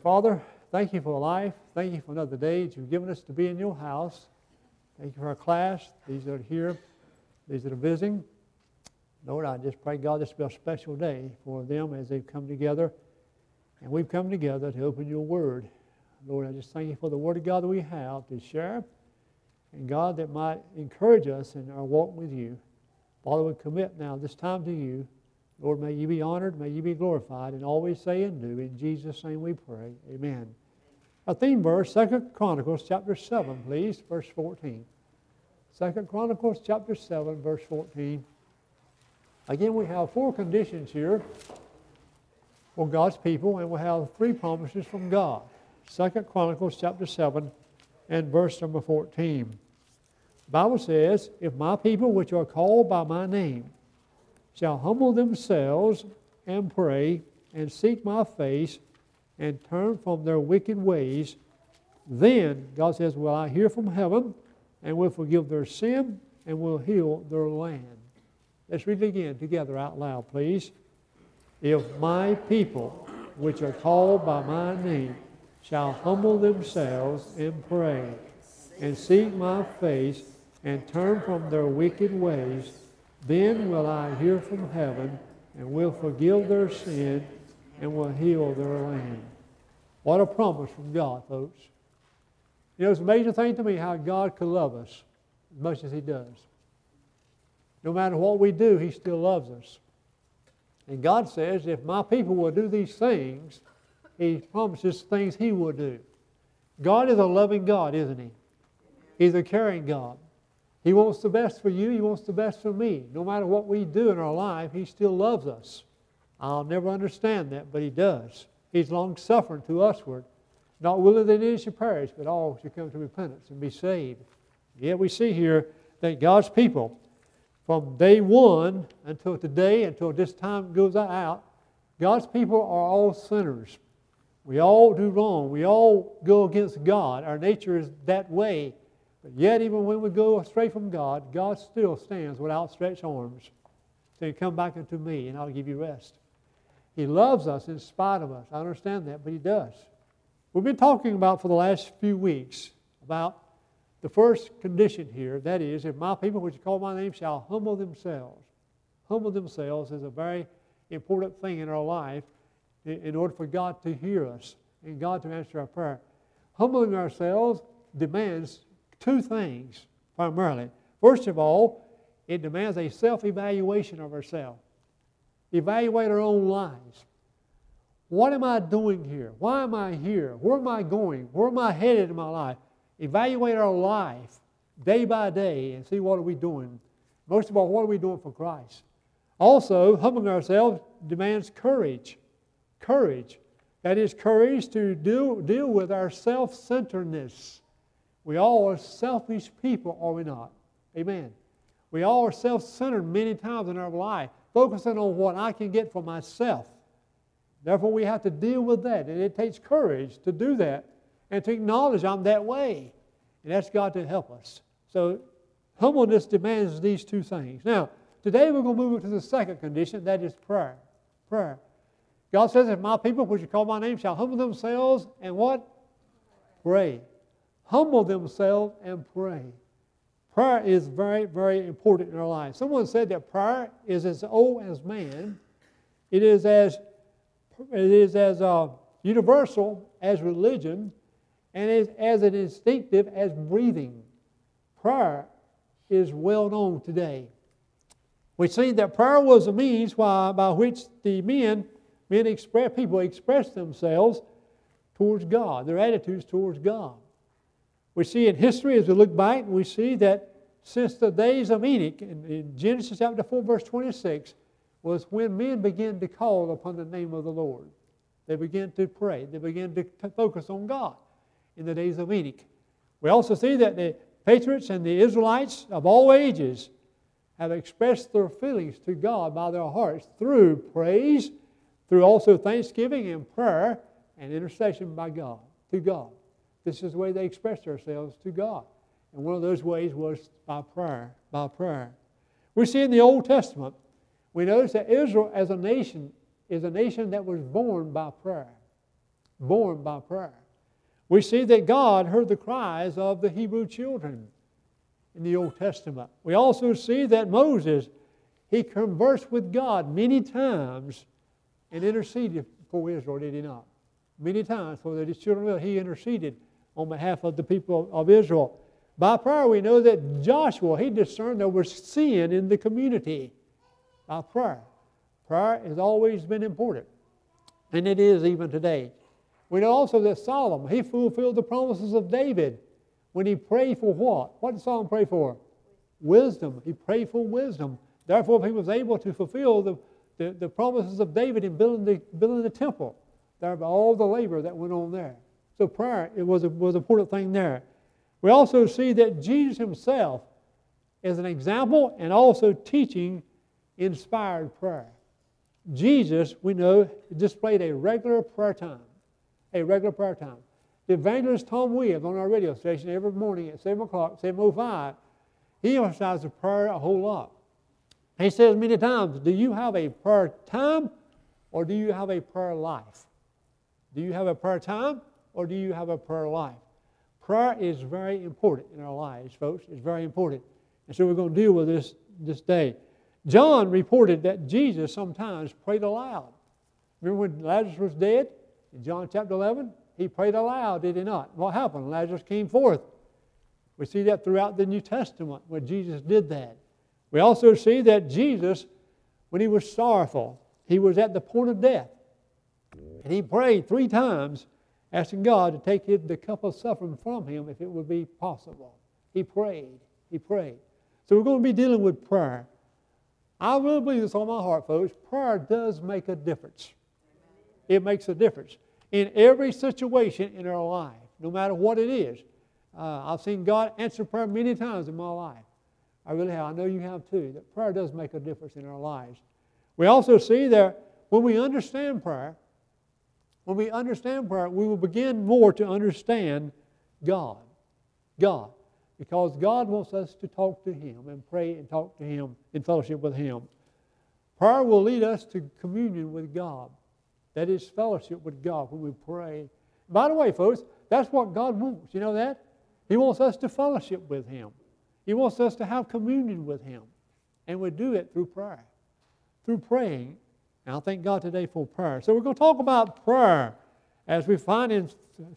Father, thank you for life. Thank you for another day that you've given us to be in your house. Thank you for our class, these that are here, these that are visiting. Lord, I just pray, God, this will be a special day for them as they've come together. And we've come together to open your word. Lord, I just thank you for the word of God that we have to share. And God, that might encourage us in our walk with you. Father, we commit now this time to you. Lord, may you be honored, may you be glorified, and always say and do. In Jesus' name we pray. Amen. Our theme verse, 2 Chronicles chapter 7, please, verse 14. 2 Chronicles chapter 7, verse 14. Again, we have four conditions here for God's people, and we have three promises from God. 2 Chronicles chapter 7 and verse number 14. The Bible says, if my people which are called by my name shall humble themselves and pray and seek my face and turn from their wicked ways, then, God says, will I hear from heaven and will forgive their sin and will heal their land. Let's read it again together out loud, please. If my people, which are called by my name, shall humble themselves and pray and seek my face and turn from their wicked ways, then will I hear from heaven and will forgive their sin and will heal their land. What a promise from God, folks. You know, it's an amazing thing to me how God could love us as much as He does. No matter what we do, He still loves us. And God says, if my people will do these things, He promises things He will do. God is a loving God, isn't He? He's a caring God. He wants the best for you. He wants the best for me. No matter what we do in our life, He still loves us. I'll never understand that, but He does. He's long-suffering to usward, not willing that any should perish, but all should come to repentance and be saved. Yet we see here that God's people, from day one until today, until this time goes out, God's people are all sinners. We all do wrong. We all go against God. Our nature is that way. But yet, even when we go astray from God, God still stands with outstretched arms, saying, come back unto me, and I'll give you rest. He loves us in spite of us. I understand that, but He does. We've been talking about for the last few weeks about the first condition here, that is, if my people which call my name shall humble themselves. Humble themselves is a very important thing in our life in order for God to hear us and God to answer our prayer. Humbling ourselves demands two things primarily. First of all, it demands a self-evaluation of ourselves. Evaluate our own lives. What am I doing here? Why am I here? Where am I going? Where am I headed in my life? Evaluate our life day by day and see what are we doing. Most of all, what are we doing for Christ? Also, humbling ourselves demands courage. Courage. That is courage to deal with our self-centeredness. We all are selfish people, are we not? Amen. We all are self-centered many times in our life, focusing on what I can get for myself. Therefore, we have to deal with that. And it takes courage to do that and to acknowledge I'm that way. And ask God to help us. So, humbleness demands these two things. Now, today we're going to move to the second condition, that is prayer. Prayer. God says, if my people, which you call my name, shall humble themselves and what? Pray. Humble themselves and pray. Prayer is very, very important in our life. Someone said that prayer is as old as man. It is as universal as religion and is as instinctive as breathing. Prayer is well known today. We see that prayer was a means by which the people express themselves towards God, their attitudes towards God. We see in history, as we look back, we see that since the days of Enoch, in Genesis chapter 4, verse 26, was when men began to call upon the name of the Lord. They began to pray. They began to focus on God in the days of Enoch. We also see that the patriots and the Israelites of all ages have expressed their feelings to God by their hearts through praise, through also thanksgiving and prayer and intercession by God, to God. This is the way they expressed themselves to God. And one of those ways was by prayer. By prayer. We see in the Old Testament, we notice that Israel as a nation is a nation that was born by prayer. born by prayer. We see that God heard the cries of the Hebrew children in the Old Testament. We also see that Moses, he conversed with God many times and interceded for Israel, did he not? Many times for the children of Israel, he interceded on behalf of the people of Israel. By prayer, we know that Joshua, he discerned there was sin in the community by prayer. Prayer has always been important, and it is even today. We know also that Solomon, he fulfilled the promises of David when he prayed for what? What did Solomon pray for? Wisdom. He prayed for wisdom. Therefore, he was able to fulfill the promises of David in building the temple. There by all the labor that went on there. So prayer, it was an important thing there. We also see that Jesus himself is an example and also teaching inspired prayer. Jesus, we know, displayed a regular prayer time. A regular prayer time. The evangelist Tom Williams on our radio station every morning at 7 o'clock, 7:05, he emphasizes prayer a whole lot. He says many times, do you have a prayer time or do you have a prayer life? Do you have a prayer time or do you have a prayer life? Prayer is very important in our lives, folks. It's very important. And so we're going to deal with this day. John reported that Jesus sometimes prayed aloud. Remember when Lazarus was dead? In John chapter 11, he prayed aloud, did he not? What happened? Lazarus came forth. We see that throughout the New Testament where Jesus did that. We also see that Jesus, when he was sorrowful, he was at the point of death. And he prayed 3 times, asking God to take the cup of suffering from him if it would be possible. He prayed. He prayed. So we're going to be dealing with prayer. I really believe this on my heart, folks. Prayer does make a difference. It makes a difference in every situation in our life, no matter what it is. I've seen God answer prayer many times in my life. I really have. I know you have too. That prayer does make a difference in our lives. We also see that when we understand prayer, we will begin more to understand God. God. Because God wants us to talk to Him and pray and talk to Him in fellowship with Him. Prayer will lead us to communion with God. That is fellowship with God when we pray. By the way, folks, that's what God wants. You know that? He wants us to fellowship with Him. He wants us to have communion with Him. And we do it through prayer. Through praying. And I thank God today for prayer. So we're going to talk about prayer as we find in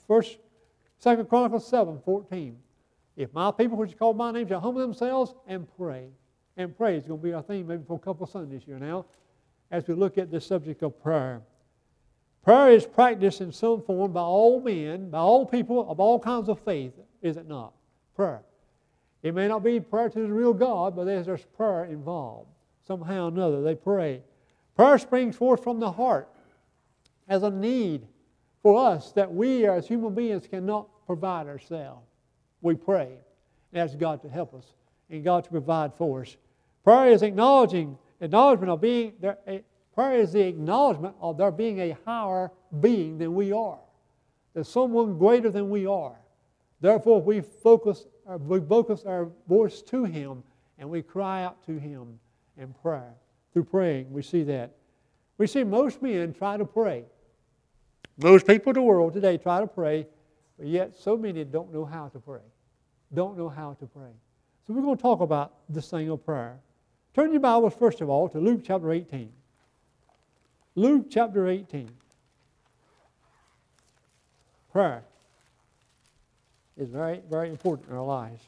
2 Chronicles 7:14. If my people which are called by my name shall humble themselves and pray. And pray is going to be our theme maybe for a couple of Sundays here now as we look at this subject of prayer. Prayer is practiced in some form by all men, by all people of all kinds of faith, is it not? Prayer. It may not be prayer to the real God, but there's prayer involved. Somehow or another, they pray. Prayer springs forth from the heart as a need for us that we as human beings cannot provide ourselves. We pray and ask God to help us and God to provide for us. Prayer is acknowledgement of being there. Prayer is the acknowledgement of there being a higher being than we are. There's someone greater than we are. Therefore, we focus our voice to Him and we cry out to Him in prayer. Through praying, we see that. We see most men try to pray. Most people in the world today try to pray, but yet so many don't know how to pray. Don't know how to pray. So we're going to talk about this thing of prayer. Turn your Bibles, first of all, to Luke chapter 18. Luke chapter 18. Prayer is very, very important in our lives.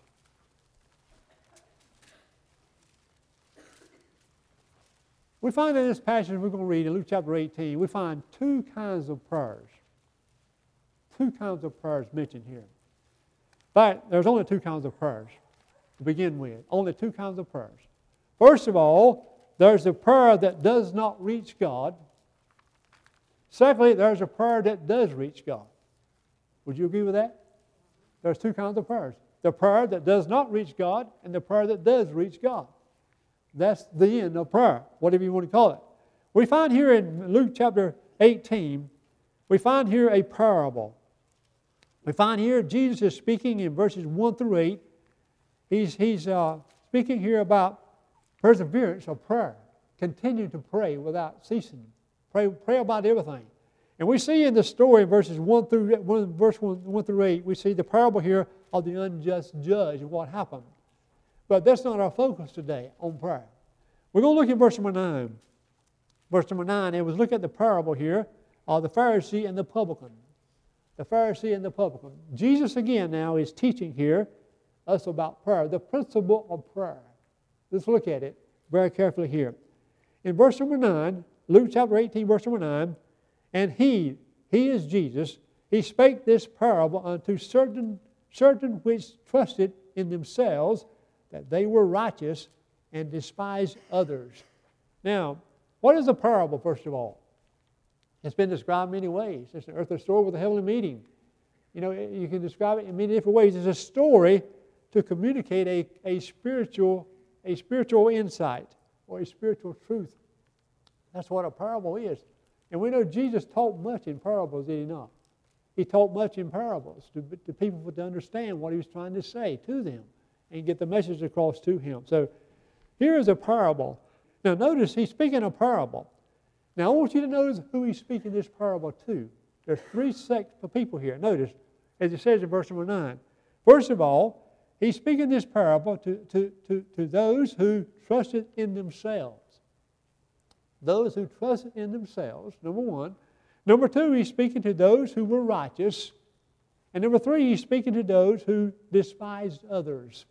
We find in this passage we're going to read in Luke chapter 18, we find 2 kinds of prayers. 2 kinds of prayers mentioned here. But there's only 2 kinds of prayers to begin with. Only 2 kinds of prayers. First of all, there's a prayer that does not reach God. Secondly, there's a prayer that does reach God. Would you agree with that? There's 2 kinds of prayers. The prayer that does not reach God and the prayer that does reach God. That's the end of prayer, whatever you want to call it. We find here in Luke chapter 18, we find here a parable. We find here Jesus is speaking in verses 1 through 8. He's speaking here about perseverance of prayer. Continue to pray without ceasing. Pray about everything. And we see in the story in verse 1 through 8, we see the parable here of the unjust judge and what happened. But that's not our focus today on prayer. We're going to look at verse number 9. Verse number 9, and we'll look at the parable here of the Pharisee and the publican. The Pharisee and the publican. Jesus again now is teaching here us about prayer, the principle of prayer. Let's look at it very carefully here. In verse number 9, Luke chapter 18, verse number 9, and he is Jesus, he spake this parable unto certain which trusted in themselves that they were righteous and despised others. Now, what is a parable, first of all? It's been described many ways. It's an earthly story with a heavenly meaning. You know, you can describe it in many different ways. It's a story to communicate a spiritual insight or a spiritual truth. That's what a parable is. And we know Jesus taught much in parables, did he not? He taught much in parables to people to understand what he was trying to say to them and get the message across to him. So here is a parable. Now notice he's speaking a parable. Now I want you to notice who he's speaking this parable to. There's three sects of people here. Notice, as it says in verse number 9. First of all, he's speaking this parable to those who trusted in themselves. Those who trusted in themselves, number one. Number two, he's speaking to those who were righteous. And number three, he's speaking to those who despised others.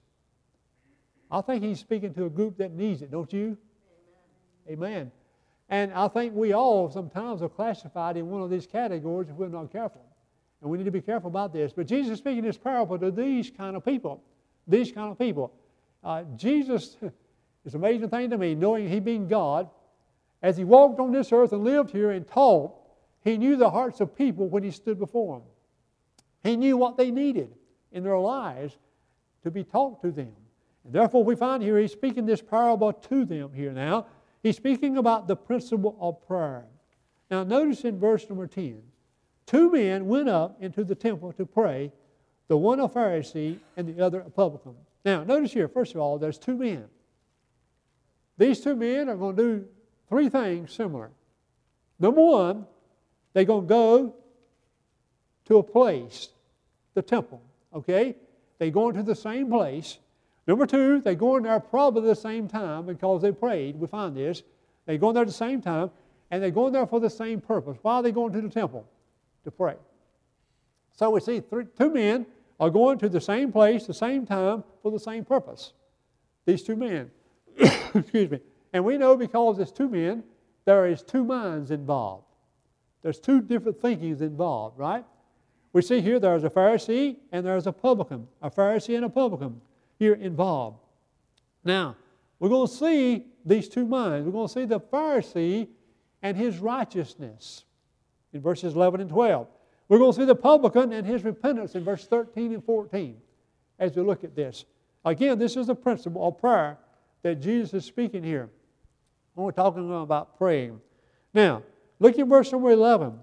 I think he's speaking to a group that needs it, don't you? Amen. Amen. And I think we all sometimes are classified in one of these categories if we're not careful. And we need to be careful about this. But Jesus is speaking this parable to these kind of people. These kind of people. Jesus, it's an amazing thing to me, knowing he being God, as he walked on this earth and lived here and taught, he knew the hearts of people when he stood before them. He knew what they needed in their lives to be taught to them. And therefore we find here he's speaking this parable to them here now. He's speaking about the principle of prayer. Now notice in verse number 10, 2 men went up into the temple to pray, the one a Pharisee and the other a publican. Now notice here, first of all, there's 2 men. These 2 men are going to do 3 things similar. Number one, they're going to go to a place, the temple, okay? They go into the same place. Number 2, they go in there probably the same time because they prayed. We find this. They go in there at the same time, and they go in there for the same purpose. Why are they going to the temple? To pray. So we see 2 men are going to the same place, the same time, for the same purpose. These 2 men. Excuse me. And we know because there's 2 men, there is 2 minds involved. There's 2 different thinkings involved, right? We see here there's a Pharisee and there's a publican. A Pharisee and a publican here involved. Now, we're going to see these 2 minds. We're going to see the Pharisee and his righteousness in verses 11 and 12. We're going to see the publican and his repentance in verse 13 and 14 as we look at this. Again, this is the principle of prayer that Jesus is speaking here when we're talking about praying. Now, look at verse number 11.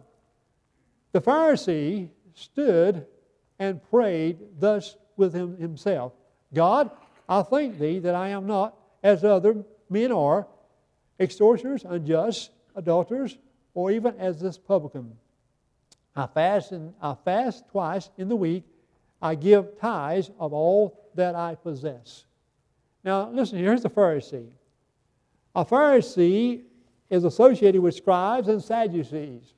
The Pharisee stood and prayed thus with himself. God, I thank thee that I am not as other men are, extortioners, unjust, adulterers, or even as this publican. I fast twice in the week. I give tithes of all that I possess. Now, listen, here's the Pharisee. A Pharisee is associated with scribes and Sadducees.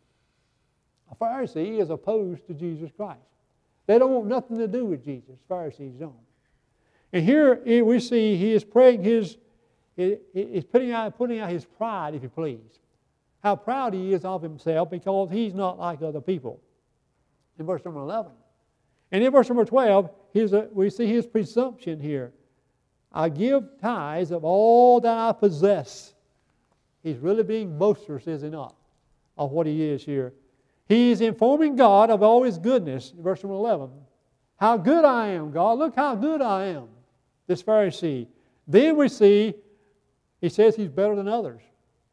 A Pharisee is opposed to Jesus Christ. They don't want nothing to do with Jesus. Pharisees don't. And here we see he is praying he's putting out his pride, if you please. How proud he is of himself because he's not like other people. In verse number 11. And in verse number 12, we see his presumption here. I give tithes of all that I possess. He's really being boisterous, is he not, of what he is here. He's informing God of all his goodness. In verse number 11. How good I am, God. Look how good I am. This Pharisee. Then we see, he says he's better than others.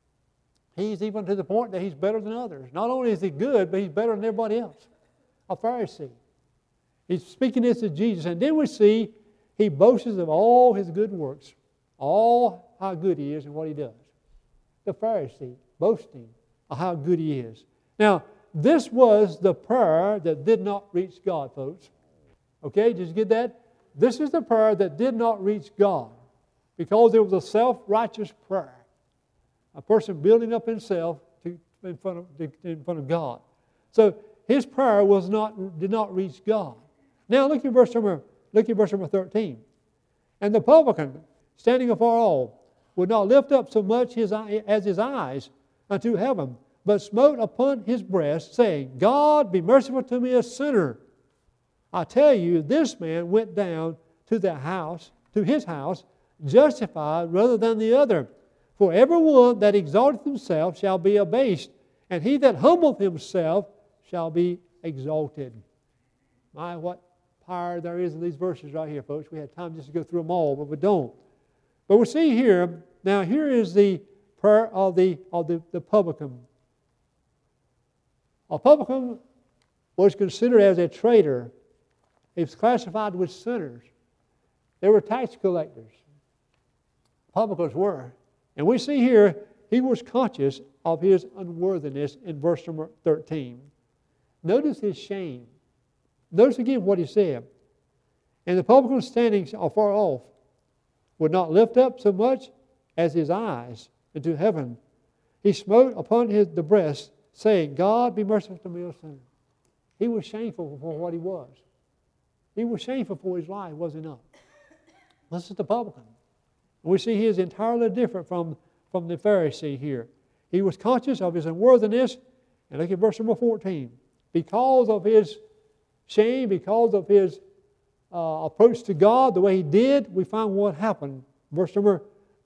He's even to the point that he's better than others. Not only is he good, but he's better than everybody else. A Pharisee. He's speaking this to Jesus. And then we see he boasts of all his good works. All how good he is and what he does. The Pharisee boasting of how good he is. Now, this was the prayer that did not reach God, folks. Okay, did you get that? This is the prayer that did not reach God because it was a self-righteous prayer. A person building up himself in front of God. So his prayer did not reach God. Now look at verse number 13. And the publican, standing afar off, would not lift up so much as his eyes unto heaven, but smote upon his breast, saying, God, be merciful to me, a sinner. I tell you, this man went down to his house, justified rather than the other. For everyone that exalteth himself shall be abased, and he that humbleth himself shall be exalted. My, what power there is in these verses right here, folks. We had time just to go through them all, but we don't. But we see here, now here is the prayer of the publican. A publican was considered as a traitor. He was classified with sinners. They were tax collectors. Publicans were. And we see here, he was conscious of his unworthiness in verse number 13. Notice his shame. Notice again what he said. And the publican standing afar off would not lift up so much as his eyes into heaven. He smote upon the breast, saying, God, be merciful to me, a sinner. He was shameful for what he was. He was shameful for his life, was he not? This is the publican. We see he is entirely different from the Pharisee here. He was conscious of his unworthiness. And look at verse number 14. Because of his shame, because of his approach to God, the way he did, we find what happened. Verse number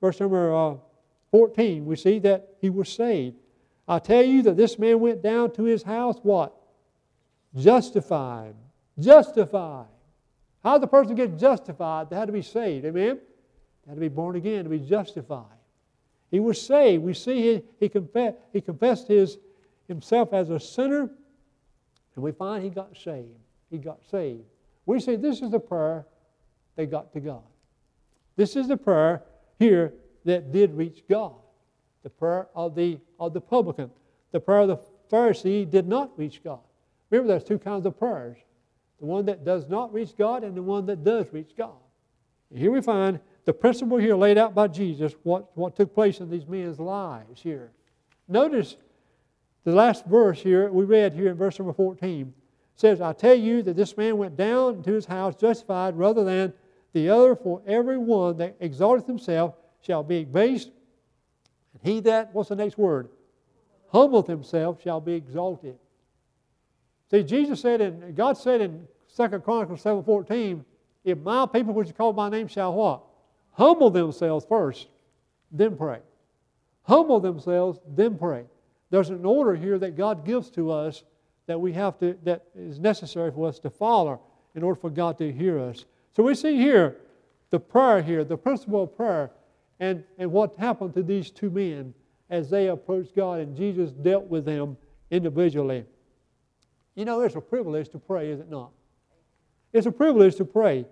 14, we see that he was saved. I tell you that this man went down to his house, what? Justified. Justified. How did the person get justified? They had to be saved. Amen? They had to be born again to be justified. He was saved. We see he confessed himself as a sinner, and we find he got saved. He got saved. We say this is the prayer they got to God. This is the prayer here that did reach God. The prayer of the publican. The prayer of the Pharisee did not reach God. Remember, there's two kinds of prayers. The one that does not reach God and the one that does reach God. And here we find the principle here laid out by Jesus, what took place in these men's lives here. Notice the last verse here, we read here in verse number 14, says, I tell you that this man went down to his house justified rather than the other, for every one that exalteth himself shall be abased, and he that, what's the next word? Humbleth himself shall be exalted. See, God said in 2 Chronicles 7:14, if my people which are called by name shall what? Humble themselves first, then pray. Humble themselves, then pray. There's an order here that God gives to us that is necessary for us to follow in order for God to hear us. So we see here the prayer here, the principle of prayer, and what happened to these two men as they approached God and Jesus dealt with them individually. You know, it's a privilege to pray, is it not? It's a privilege to pray.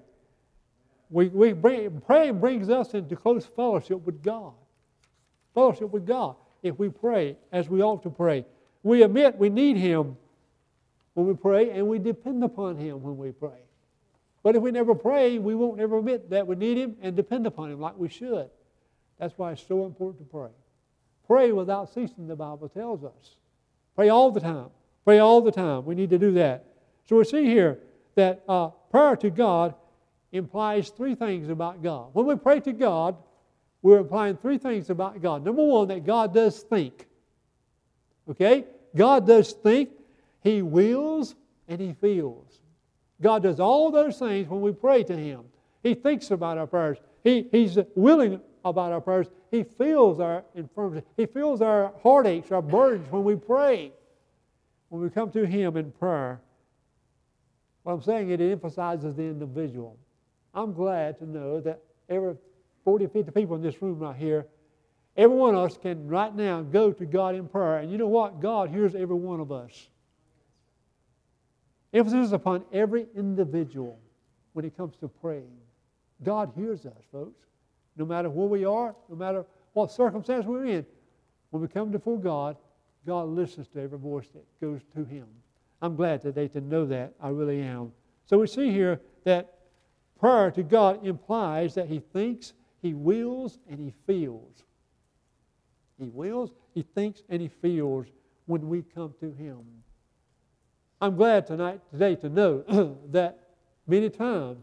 Praying brings us into close fellowship with God. Fellowship with God if we pray as we ought to pray. We admit we need Him when we pray, and we depend upon Him when we pray. But if we never pray, we won't ever admit that we need Him and depend upon Him like we should. That's why it's so important to pray. Pray without ceasing, the Bible tells us. Pray all the time. Pray all the time. We need to do that. So we see here that prayer to God implies three things about God. When we pray to God, we're implying three things about God. Number one, that God does think. Okay? God does think. He wills and He feels. God does all those things when we pray to Him. He thinks about our prayers. He's willing about our prayers. He feels our infirmities. He feels our heartaches, our burdens when we pray. When we come to Him in prayer, what I'm saying, it emphasizes the individual. I'm glad to know that every 40, 50 people in this room right here, every one of us can right now go to God in prayer. And you know what? God hears every one of us. Emphasis upon every individual when it comes to praying. God hears us, folks. No matter where we are, no matter what circumstance we're in, when we come before God, God listens to every voice that goes to Him. I'm glad today to know that. I really am. So we see here that prayer to God implies that He thinks, He wills, and He feels. He wills, He thinks, and He feels when we come to Him. I'm glad today to know that many times,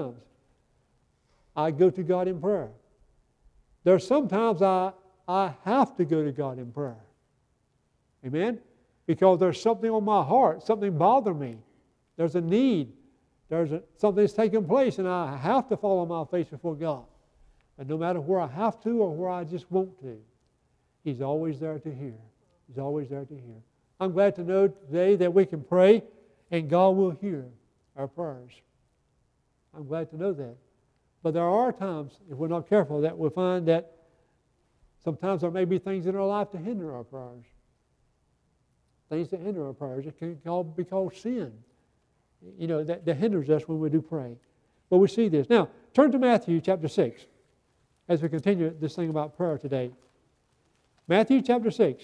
I go to God in prayer. There's sometimes I have to go to God in prayer. Amen? Because there's something on my heart, something bothering me. There's a need. Something that's taking place, and I have to fall on my face before God. And no matter where I have to or where I just want to, He's always there to hear. He's always there to hear. I'm glad to know today that we can pray and God will hear our prayers. I'm glad to know that. But there are times, if we're not careful, that we'll find that sometimes there may be things in our life to hinder our prayers. Things that hinder our prayers. It can be called sin. You know, that hinders us when we do pray. But we see this. Now, turn to Matthew chapter 6 as we continue this thing about prayer today. Matthew chapter 6.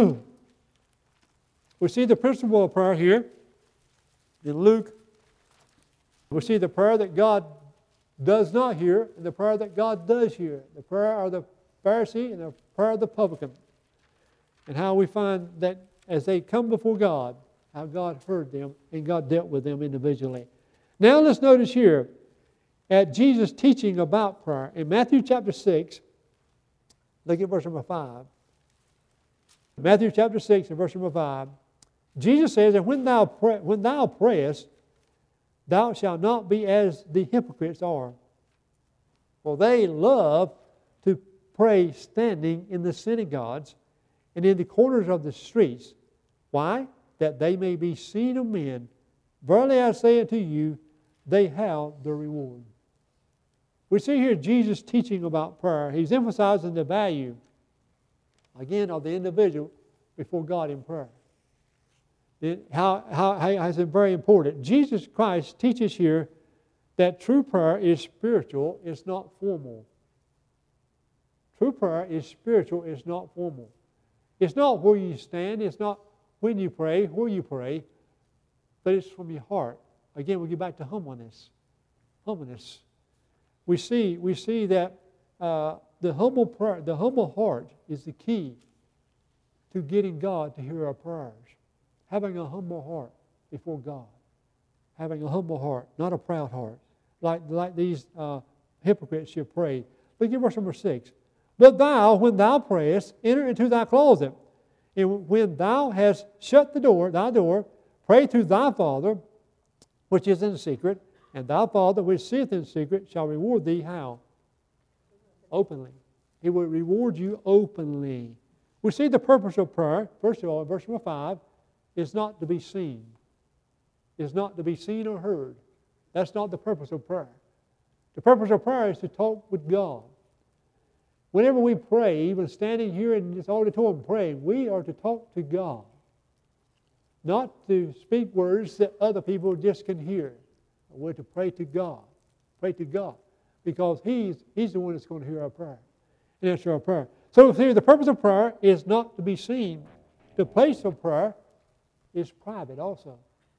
We see the principle of prayer here in Luke. We see the prayer that God does not hear and the prayer that God does hear. The prayer of the Pharisee and the prayer of the publican. And how we find that as they come before God, how God heard them and God dealt with them individually. Now let's notice here at Jesus' teaching about prayer. In Matthew chapter 6, look at verse number 5. Matthew chapter 6 and verse number 5. Jesus says that when thou prayest, thou shalt not be as the hypocrites are. For they love to pray standing in the synagogues and in the corners of the streets. Why? That they may be seen of men. Verily I say unto you, they have the reward. We see here Jesus teaching about prayer. He's emphasizing the value, again, of the individual before God in prayer. How is it very important? Jesus Christ teaches here that true prayer is spiritual, it's not formal. True prayer is spiritual, it's not formal. It's not where you stand, it's not when you pray, where you pray, but it's from your heart. Again, we get back to humbleness. Humbleness. We see that the humble heart is the key to getting God to hear our prayers. Having a humble heart before God. Having a humble heart, not a proud heart. Like these hypocrites should pray. Look at verse number 6. But thou, when thou prayest, enter into thy closet. And when thou hast shut thy door, pray to thy Father, which is in secret, and thy Father, which seeth in secret, shall reward thee how? Openly. He will reward you openly. We see the purpose of prayer, first of all, in verse number 5, is not to be seen. Is not to be seen or heard. That's not the purpose of prayer. The purpose of prayer is to talk with God. Whenever we pray, even standing here in this auditorium praying, we are to talk to God. Not to speak words that other people just can hear. We're to pray to God. Pray to God. Because He's the one that's going to hear our prayer and answer our prayer. So see, the purpose of prayer is not to be seen. The place of prayer is private also.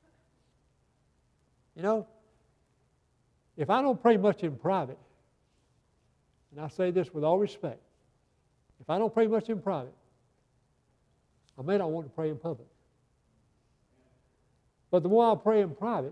You know, if I don't pray much in private, and I say this with all respect, if I don't pray much in private, I may not want to pray in public. But the more I pray in private,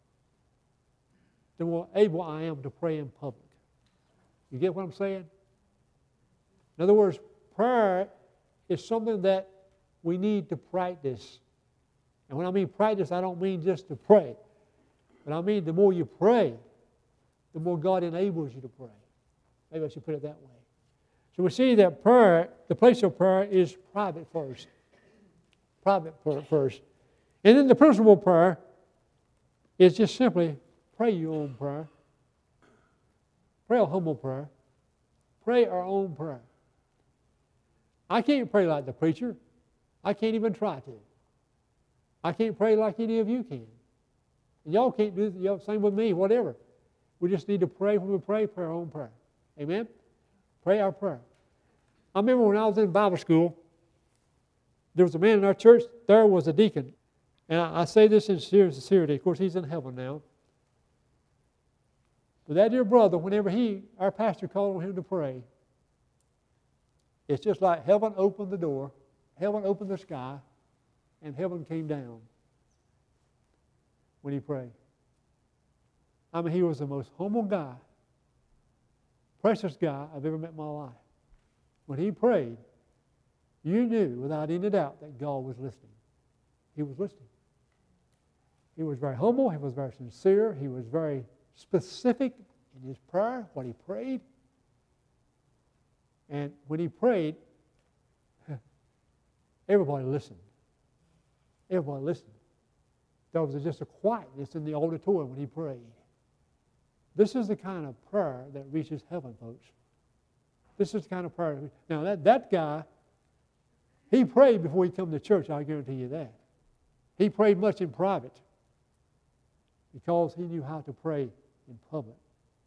the more able I am to pray in public. You get what I'm saying? In other words, prayer is something that we need to practice. And when I mean practice, I don't mean just to pray. But I mean the more you pray, the more God enables you to pray. Maybe I should put it that way. So we see that prayer, the place of prayer is private first. Private first. And then the principal prayer is just simply pray your own prayer. Pray a humble prayer. Pray our own prayer. I can't pray like the preacher. I can't even try to. I can't pray like any of you can. And y'all can't do the same with me, whatever. We just need to pray when we pray our own prayer. Amen? Pray our prayer. I remember when I was in Bible school, There was a man in our church, there was a deacon. And I say this in sincerity. Of course, he's in heaven now. But that dear brother, whenever our pastor called on him to pray, it's just like heaven opened the door, heaven opened the sky, and heaven came down when he prayed. I mean, he was the most humble guy, precious guy I've ever met in my life. When he prayed, you knew without any doubt that God was listening. He was listening. He was very humble. He was very sincere. He was very specific in his prayer, what he prayed. And when he prayed, everybody listened. Everybody listened. There was just a quietness in the auditorium when he prayed. This is the kind of prayer that reaches heaven, folks. This is the kind of prayer. Now, that guy, he prayed before he came to church, I guarantee you that. He prayed much in private because he knew how to pray in public.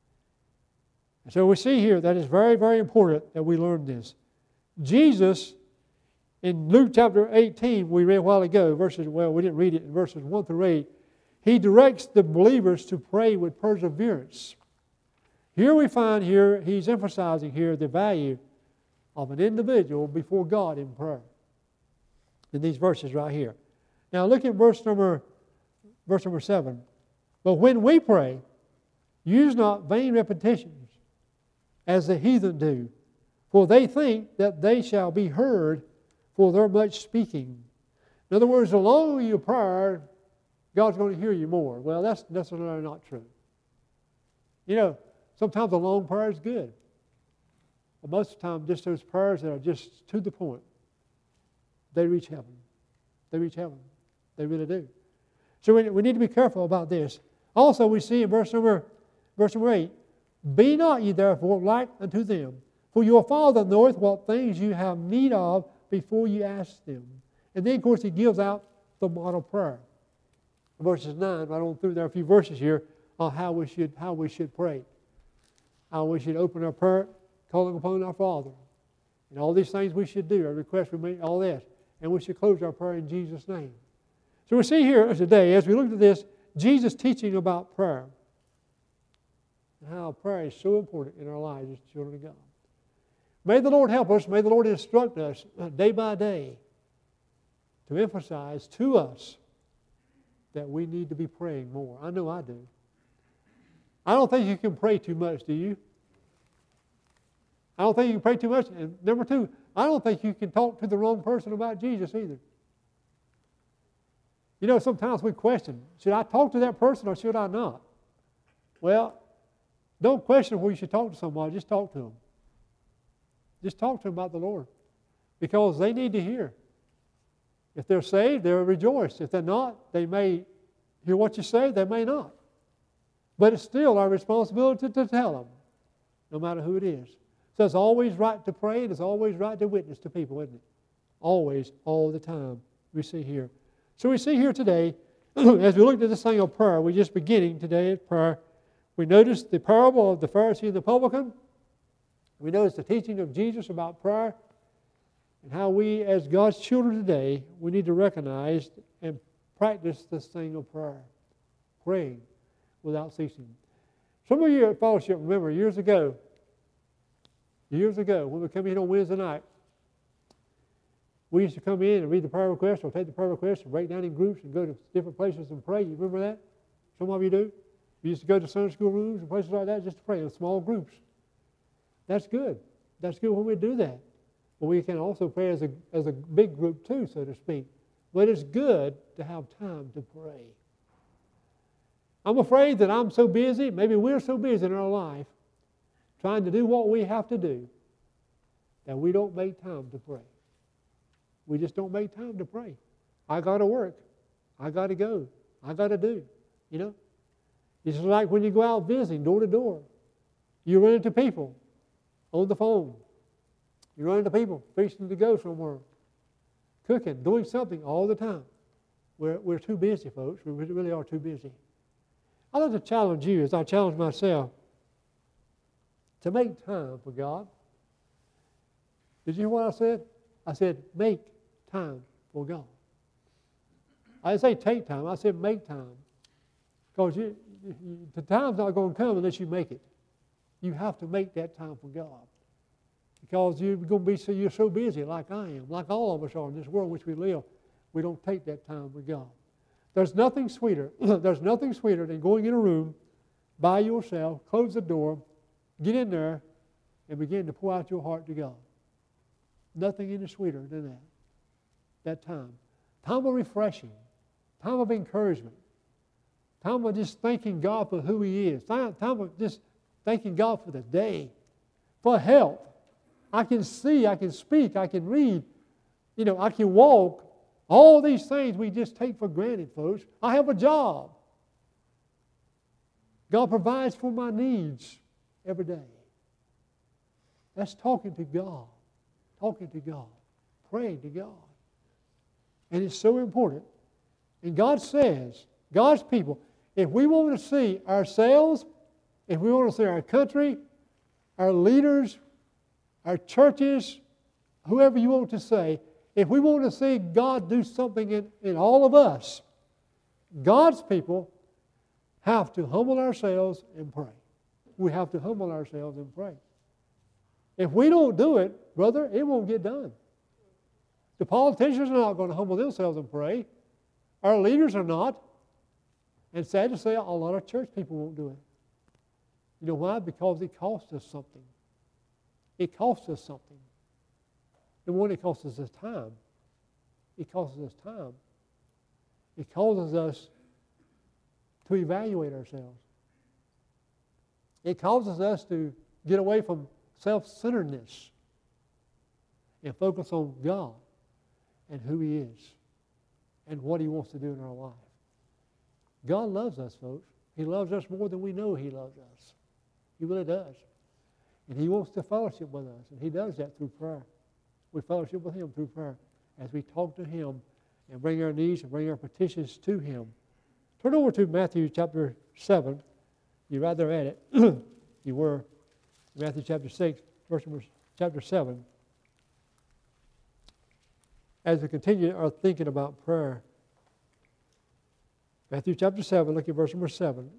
And so we see here that it's very, very important that we learn this. Jesus, in Luke chapter 18, we read a while ago, we didn't read it in verses 1 through 8, he directs the believers to pray with perseverance. Here we find he's emphasizing here the value of an individual before God in prayer. In these verses right here. Now look at verse number 7. But when we pray, use not vain repetitions, as the heathen do, for they think that they shall be heard for their much speaking. In other words, the longer you pray, God's going to hear you more. Well, that's necessarily not true. You know, sometimes a long prayer is good. But most of the time, just those prayers that are just to the point, they reach heaven. They reach heaven. They really do. So we need to be careful about this. Also, we see in verse number 8, be not ye therefore like unto them, for your Father knoweth what things you have need of before you ask them. And then, of course, he gives out the model prayer. Verses 9, right on through there, a few verses here on how we should pray. How we should open our prayer, calling upon our Father. And all these things we should do, our request we make, all this. And we should close our prayer in Jesus' name. So we see here today, as we look at this, Jesus teaching about prayer. And how prayer is so important in our lives as children of God. May the Lord help us, may the Lord instruct us day by day to emphasize to us that we need to be praying more. I know I do. I don't think you can pray too much, do you? I don't think you can pray too much. And number 2, I don't think you can talk to the wrong person about Jesus either. You know, sometimes we question, should I talk to that person or should I not? Well, don't question where you should talk to somebody. Just talk to them. Just talk to them about the Lord. Because they need to hear. If they're saved, they'll rejoice. If they're not, they may hear what you say, they may not. But it's still our responsibility to tell them, no matter who it is. So it's always right to pray and it's always right to witness to people, isn't it? Always, all the time, we see here. So we see here today, as we looked at this thing of prayer, we're just beginning today at prayer. We noticed the parable of the Pharisee and the publican. We noticed the teaching of Jesus about prayer and how we, as God's children today, we need to recognize and practice this thing of prayer. Praying without ceasing. Some of you at Fellowship remember years ago, when we come in on Wednesday night, we used to come in and read the prayer request or take the prayer request and break down in groups and go to different places and pray. You remember that? Some of you do. We used to go to Sunday school rooms and places like that just to pray in small groups. That's good. That's good when we do that. But we can also pray as a big group too, so to speak. But it's good to have time to pray. I'm afraid that I'm so busy, maybe we're so busy in our life, trying to do what we have to do, that we don't make time to pray. We just don't make time to pray. I got to work. I got to go. I got to do. You know? It's like when you go out visiting door to door. You run into people on the phone. You run into people fixing to go somewhere. Cooking, doing something all the time. We're too busy, folks. We really are too busy. I'd like to challenge you, as I challenge myself, to make time for God. Did you hear what I said? I said, make time before God. I didn't say take time. I said make time. Because the time's not going to come unless you make it. You have to make that time for God. Because you're going to be you're so busy like I am, like all of us are in this world in which we live. We don't take that time with God. There's nothing sweeter. There's nothing sweeter than going in a room by yourself, close the door, get in there, and begin to pour out your heart to God. Nothing any sweeter than that. That time. Time of refreshing. Time of encouragement. Time of just thanking God for who He is. Time of just thanking God for the day. For help. I can see, I can speak, I can read. I can walk. All these things we just take for granted, folks. I have a job. God provides for my needs every day. That's talking to God. Talking to God. Praying to God. And it's so important. And God says, God's people, if we want to see ourselves, if we want to see our country, our leaders, our churches, whoever you want to say, if we want to see God do something in all of us, God's people have to humble ourselves and pray. We have to humble ourselves and pray. If we don't do it, brother, it won't get done. The politicians are not going to humble themselves and pray. Our leaders are not. And sad to say, a lot of church people won't do it. You know why? Because it costs us something. It costs us something. And one, it costs us time. It costs us time. It causes us to evaluate ourselves. It causes us to get away from self-centeredness and focus on God and who He is and what He wants to do in our life. God loves us, folks. He loves us more than we know He loves us. He really does. And He wants to fellowship with us, and He does that through prayer. We fellowship with Him through prayer as we talk to Him and bring our needs and bring our petitions to Him. Turn over to Matthew chapter 7. You're right there at it. You were. Matthew chapter 6, chapter 7. As we continue our thinking about prayer. Matthew chapter 7, look at verse number 7.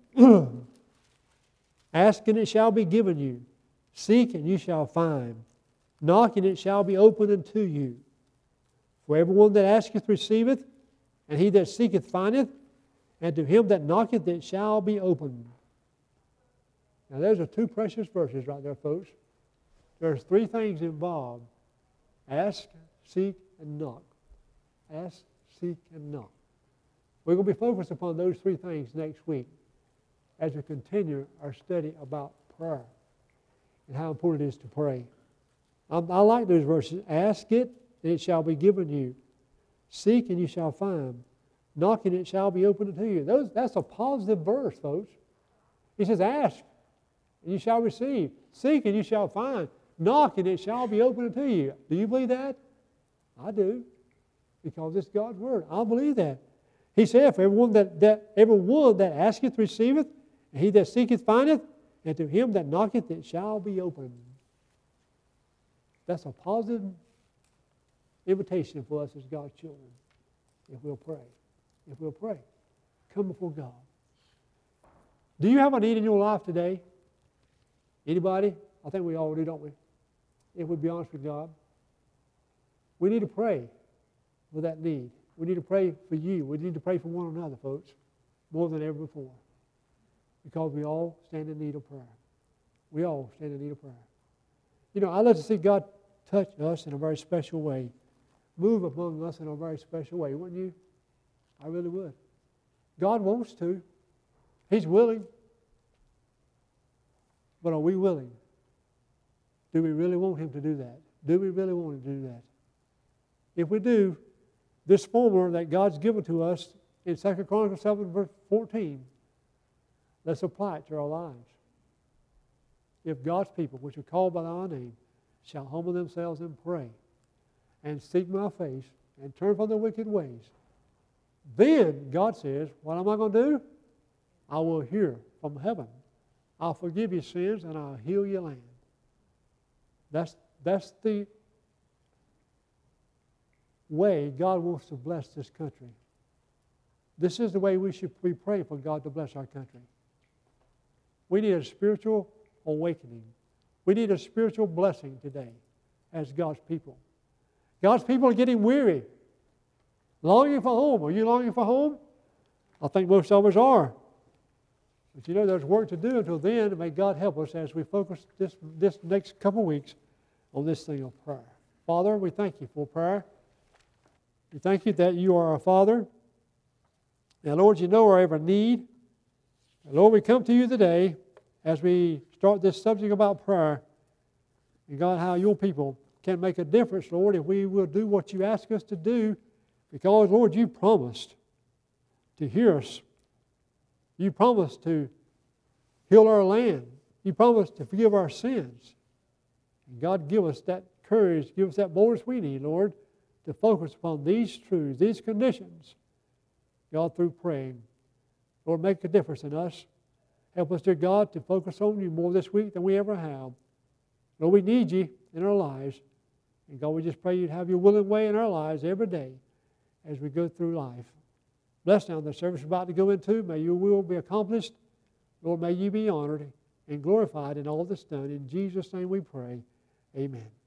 Ask and it shall be given you. Seek and you shall find. Knock and it shall be opened unto you. For everyone that asketh receiveth, and he that seeketh findeth, and to him that knocketh it shall be opened. Now those are two precious verses right there, folks. There's three things involved. Ask, seek, and knock. Ask, seek, and knock. We're going to be focused upon those three things next week as we continue our study about prayer and how important it is to pray. I like those verses. Ask it, and it shall be given you. Seek, and you shall find. Knock, and it shall be opened unto you. That's a positive verse, folks. He says, ask, and you shall receive. Seek, and you shall find. Knock, and it shall be opened unto you. Do you believe that? I do, because it's God's Word. I believe that. He said, for everyone that asketh receiveth, and he that seeketh findeth, and to him that knocketh it shall be opened. That's a positive invitation for us as God's children, if we'll pray. If we'll pray. Come before God. Do you have a need in your life today? Anybody? I think we all do, don't we? If we'd be honest with God. We need to pray for that need. We need to pray for you. We need to pray for one another, folks, more than ever before. Because we all stand in need of prayer. We all stand in need of prayer. You know, I love to see God touch us in a very special way. Move among us in a very special way, wouldn't you? I really would. God wants to. He's willing. But are we willing? Do we really want Him to do that? Do we really want Him to do that? If we do, this formula that God's given to us in 2 Chronicles 7, verse 14, let's apply it to our lives. If God's people, which are called by Thy name, shall humble themselves and pray, and seek My face, and turn from their wicked ways, then, God says, what am I going to do? I will hear from heaven. I'll forgive your sins, and I'll heal your land. That's the way God wants to bless this country. This is the way we should be praying for God to bless our country. We need a spiritual awakening. We need a spiritual blessing today as God's people. God's people are getting weary, longing for home. Are you longing for home? I think most of us are. But you know, there's work to do until then, and may God help us as we focus this next couple weeks on this thing of prayer. Father, we thank you for prayer. We thank you that you are our Father. Now, Lord, you know our every need. And Lord, we come to you today as we start this subject about prayer. And God, how your people can make a difference, Lord, if we will do what you ask us to do. Because, Lord, you promised to hear us. You promised to heal our land. You promised to forgive our sins. And God, give us that courage, give us that boldness we need, Lord, to focus upon these truths, these conditions, God, through praying. Lord, make a difference in us. Help us, dear God, to focus on you more this week than we ever have. Lord, we need you in our lives. And God, we just pray you'd have your willing way in our lives every day as we go through life. Bless now the service we're about to go into. May your will be accomplished. Lord, may you be honored and glorified in all that's done. In Jesus' name we pray. Amen.